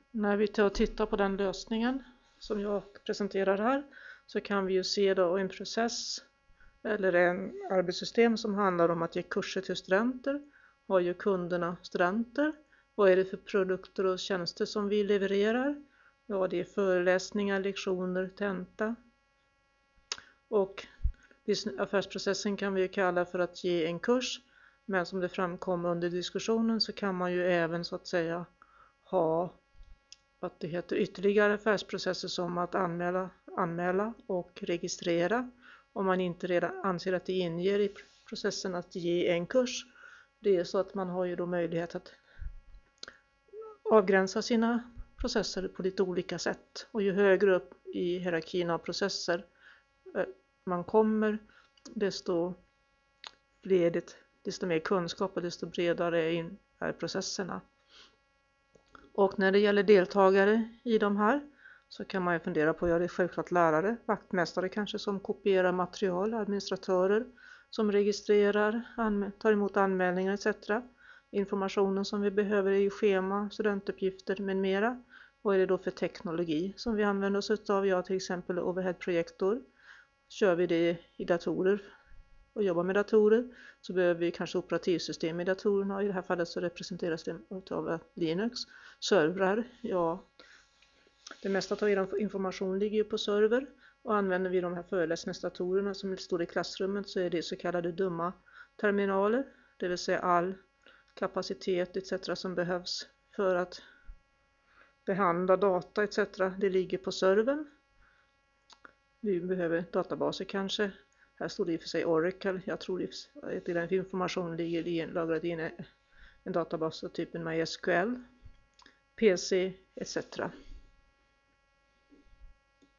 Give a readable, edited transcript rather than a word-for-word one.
När vi tittar på den lösningen som jag presenterar här så kan vi ju se då en process eller en arbetssystem som handlar om att ge kurser till studenter. Har ju kunderna studenter? Vad är det för produkter och tjänster som vi levererar? Ja, det är föreläsningar, lektioner, tenta. Och affärsprocessen kan vi ju kalla för att ge en kurs. Men som det framkommer under diskussionen så kan man ju även så att säga ha att det heter ytterligare affärsprocesser som att anmäla och registrera om man inte redan anser att det inger i processen att ge en kurs. Det är så att man har ju då möjlighet att avgränsa sina processer på lite olika sätt. Och ju högre upp i hierarkin av processer man kommer, desto mer kunskap och desto bredare är processerna. Och när det gäller deltagare i de här så kan man ju fundera på, ja det är självklart lärare, vaktmästare kanske som kopierar material, administratörer som registrerar, tar emot anmälningar etc. Informationen som vi behöver är schema, studentuppgifter med mera. Vad är det då för teknologi som vi använder oss av? Ja, till exempel overhead-projektor. Kör vi det i datorer och jobbar med datorer så behöver vi kanske operativsystem i datorerna. I det här fallet så representeras det av Linux. Servrar, ja det mesta av er information ligger ju på server. Och använder vi de här föreläsningsdatorerna som står i klassrummet så är det så kallade dumma terminaler. Det vill säga all kapacitet etc. som behövs för att behandla data etc. Det ligger på servern. Vi behöver databaser kanske. Här står det i och för sig Oracle. Jag tror att den information ligger lagrad i en databas av typen MySQL, PC etc.